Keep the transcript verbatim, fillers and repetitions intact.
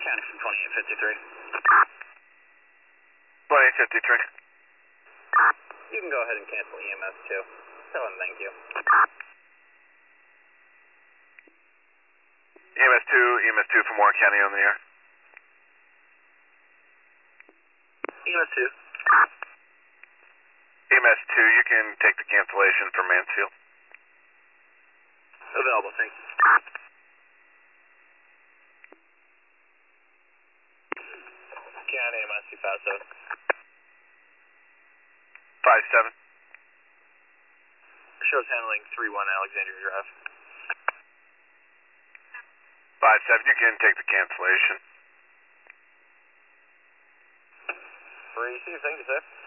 County from twenty-eight fifty-three. twenty-eight fifty-three. You can go ahead and cancel E M S two. Tell him thank you. E M S two, E M S two from Warren County on the air. E M S two. E M S two, you can take the cancellation for Mansfield. Available, thank you. County E M S two five seven. five seven. Shows handling three one Alexandria Drive. five seven, you can take the cancellation. Receive, thank you, sir.